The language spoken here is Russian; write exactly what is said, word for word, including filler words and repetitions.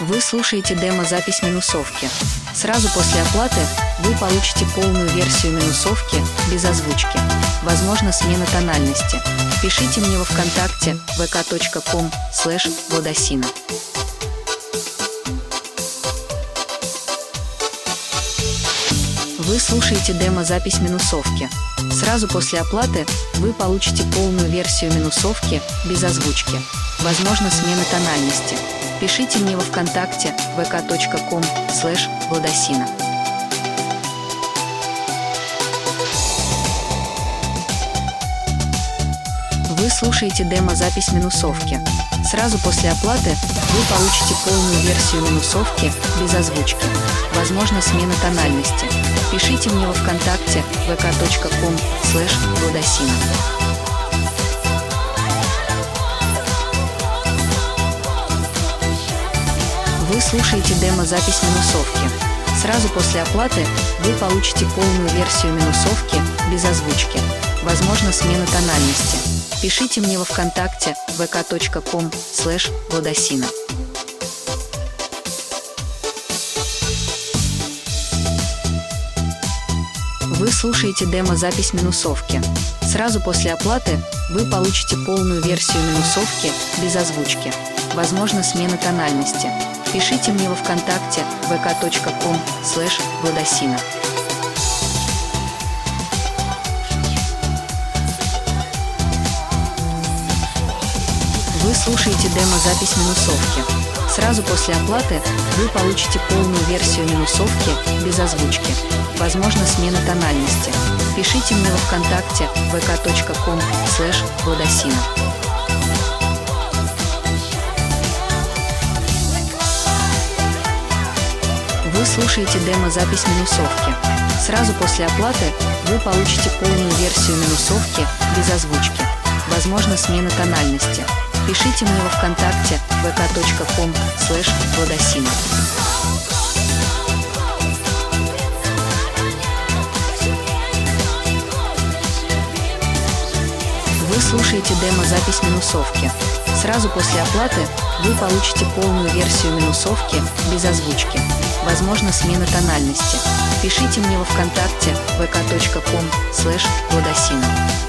Вы слушаете демо-запись минусовки. Сразу после оплаты вы получите полную версию минусовки без озвучки. Возможно, смена тональности. Пишите мне во ВКонтакте вэ ка точка ком слэш владосина. Вы слушаете демо-запись минусовки. Сразу после оплаты вы получите полную версию минусовки без озвучки. Возможно, смена тональности. Пишите мне во ВКонтакте вэ ка точка ком слэш владосина. Вы слушаете демо-запись минусовки. Сразу после оплаты вы получите полную версию минусовки без озвучки. Возможно, смена тональности. Пишите мне во ВКонтакте вэ ка точка ком слэш владосина. Вы слушаете демо-запись минусовки. Сразу после оплаты вы получите полную версию минусовки без озвучки. Возможно, смена тональности. Пишите мне во ВКонтакте вэ ка точка ком слэш владосина. Вы слушаете демо-запись минусовки. Сразу после оплаты вы получите полную версию минусовки без озвучки. Возможно, смена тональности. Пишите мне во ВКонтакте вэ ка точка ком слэш владосина. Вы слушаете демо-запись минусовки. Сразу после оплаты вы получите полную версию минусовки без озвучки. Возможно, смена тональности. Пишите мне во ВКонтакте вэ ка точка ком слэш владосина. Вы слушаете демо-запись минусовки. Сразу после оплаты вы получите полную версию минусовки без озвучки. Возможно, смена тональности. Пишите мне во ВКонтакте вэ ка точка ком слэш владосина. Вы слушаете демо-запись минусовки. Сразу после оплаты вы получите полную версию минусовки без озвучки. Возможно, смена тональности. Пишите мне во ВКонтакте вэ ка точка ком слэш владосина.